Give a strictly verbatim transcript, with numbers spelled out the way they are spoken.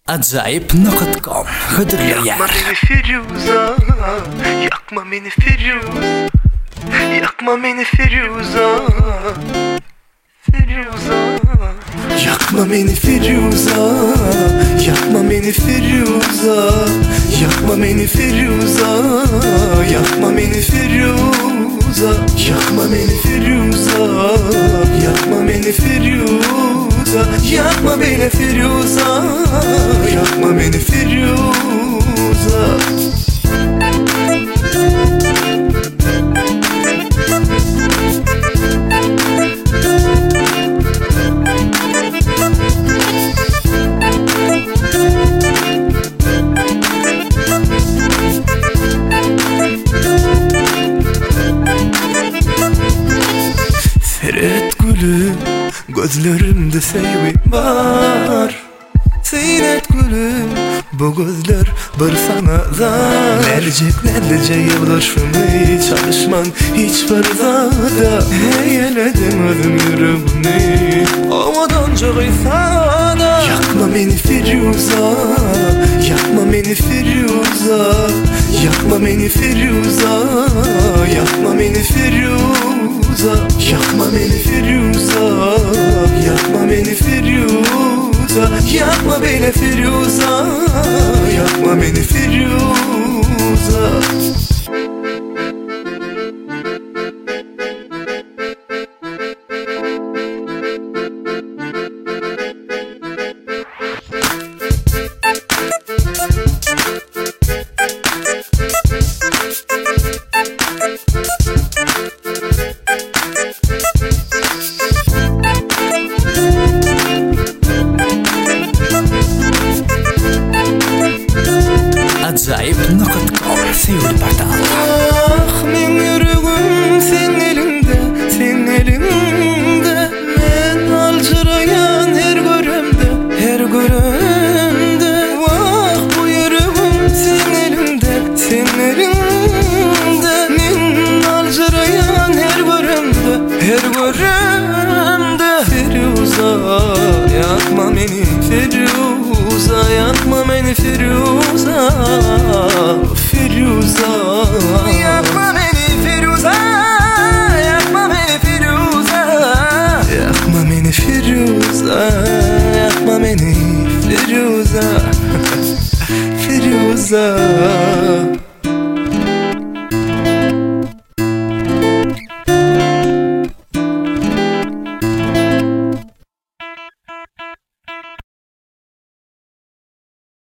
Acayip nokta com Hıdırlı yer. Yakma beni Firuza, yakma beni Firuza, yakma beni Firuza, Firuza. Yakma beni Firuza, yakma beni Firuza, yakma beni Firuza, yakma beni Firuza, yakma beni Firuza, yakma beni Firuza, yakma beni Firuza, yakma beni Firuza. Seyret gülüm, gözlerimde sevgi var. Seyret gülüm, bu gözler bir sana da. Merceklerce yıldaşımı çalışman hiç fırda. Heyeledim ölüm yüreğimi olmadan çok ifade. Yakma beni Firuza, yakma beni Firuza, yakma beni Firuza, yakma beni Firuza, yakma beni Firuza, yakma beni Firuza, yakma beni Firuza, yakma beni Firuza. Acayip nokta com Sevgili Portal. Ah men yüreğim sen elinde, sen elinde. Men alçırayan her göremde, her göremde. Ah bu yüreğim sen elinde, sen elinde. Men alçırayan her göremde, her göremde.